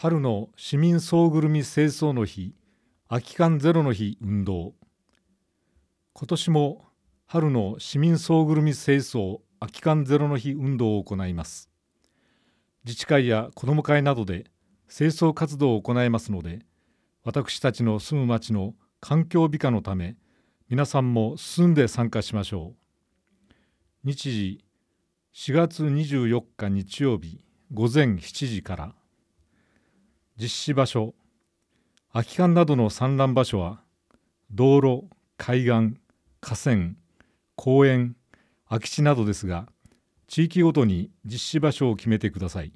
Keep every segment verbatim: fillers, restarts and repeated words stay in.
春の市民総ぐるみ清掃の日、空き缶ゼロの日運動。今年も春の市民総ぐるみ清掃空き缶ゼロの日運動を行います。自治会や子ども会などで清掃活動を行いますので、私たちの住む町の環境美化のため、皆さんも進んで参加しましょう。日時しがつにじゅうよっか日曜日午前しちじから。実施場所、空き缶などの散乱場所は道路、海岸、河川、公園、空き地などですが、地域ごとに実施場所を決めてください。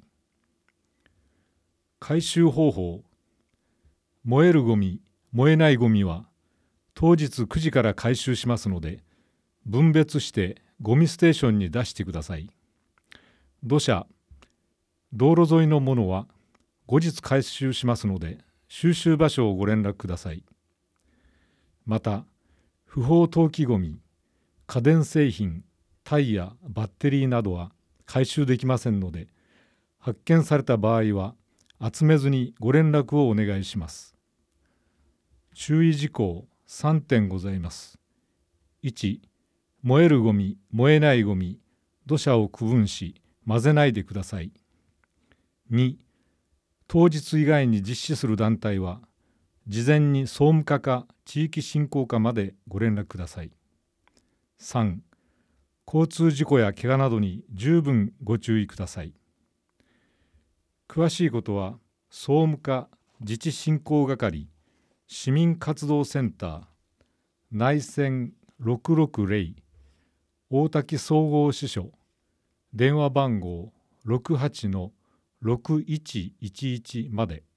回収方法、燃えるゴミ、燃えないゴミは当日くじから回収しますので、分別してゴミステーションに出してください。土砂、道路沿いのものは後日回収しますので、収集場所をご連絡ください。また、不法投棄ゴミ、家電製品、タイヤ、バッテリーなどは回収できませんので、発見された場合は集めずにご連絡をお願いします。注意事項さんてんございます。いち、燃えるゴミ、燃えないゴミ、土砂を区分し、混ぜないでください。に、当日以外に実施する団体は、事前に総務課か地域振興課までご連絡ください。さん、交通事故や怪我などに十分ご注意ください。詳しいことは、総務課自治振興係、市民活動センター、内線ろくろくゼロ、大滝総合支所、電話番号 ろくはちのろくいちいちいち まで。